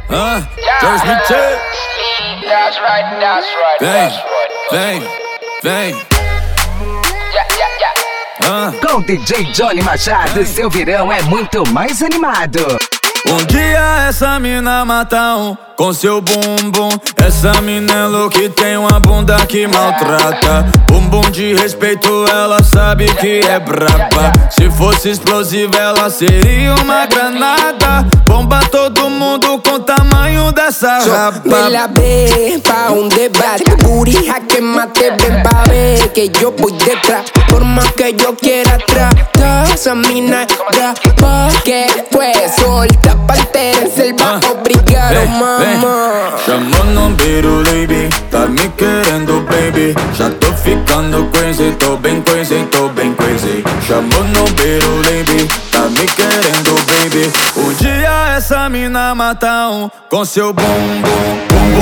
That's right. Vem. Com DJ Johnny Machado, seu verão é muito mais animado. Um dia essa mina mata um com seu bumbum. Essa mina é louca e tem uma bunda que maltrata. Bumbum de respeito, ela sabe que é braba. Se fosse explosiva, ela seria uma granada. Bomba todo mundo com o tamanho dessa rapa. Me la ve pa' un debate. Burija que mate, ven pa' ver que yo voy detrás. Por más que yo quiera tratar, esa mina es brava. Que fue solta, pantera en selva, obrigado, mamá. Chamou no beiro, baby, tá me querendo, baby. Já tô ficando crazy, tô bem crazy. Chamou no beiro, baby, tá me querendo, baby. Um dia essa mina mata um com seu bumbum.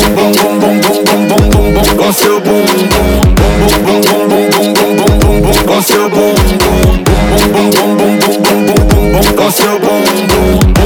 Com seu bumbum. Com seu bumbum. Com seu bumbum.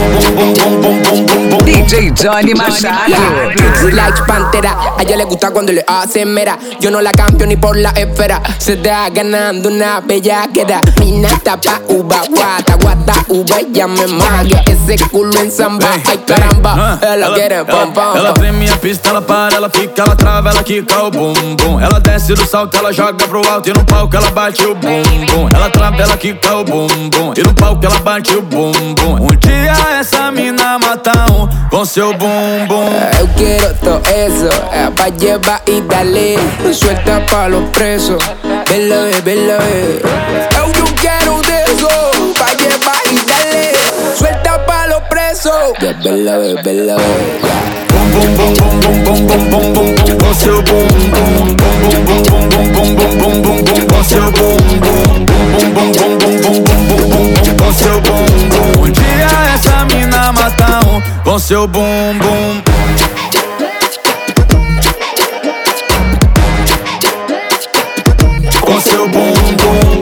DJ Johnny Machado. Like Pantera, a ella le gusta cuando le hacen mera. Yo no la cambio ni por la esfera. Se está ganando una bellaquera. Mina tapa uva, guata, uva, ella me magia. Ese culo en samba, ay caramba. Ela quiere pam, pam. Ela treme a pista, ela para, ela fica, ela trava, ela quica o bumbum. Ela desce do salto, ela joga pro alto e no palco ela bate o bumbum. Ela trava, ela quica o bumbum e no palco ela bate o bumbum. Um dia essa mina mata um com seu bumbum. Eu quero todo eso, pa' llevar y darle. Suelta pa' los presos, vela. Yo quiero de eso, pa' llevar y darle. Suelta pa' los presos, vela. Bum, com seu bumbum. Bum, com seu bumbum. Com seu bumbum. Um dia essa mina mata um com seu bumbum. Com seu bumbum.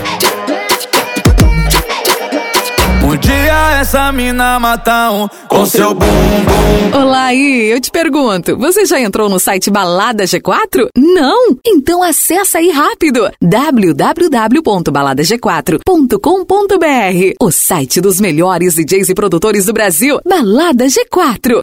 Um dia essa mina mata um com seu bumbum. Olá aí, eu te pergunto, você já entrou no site Balada G4? Não? Então acessa aí rápido, www.baladag4.com.br, o site dos melhores DJs e produtores do Brasil, Balada G4.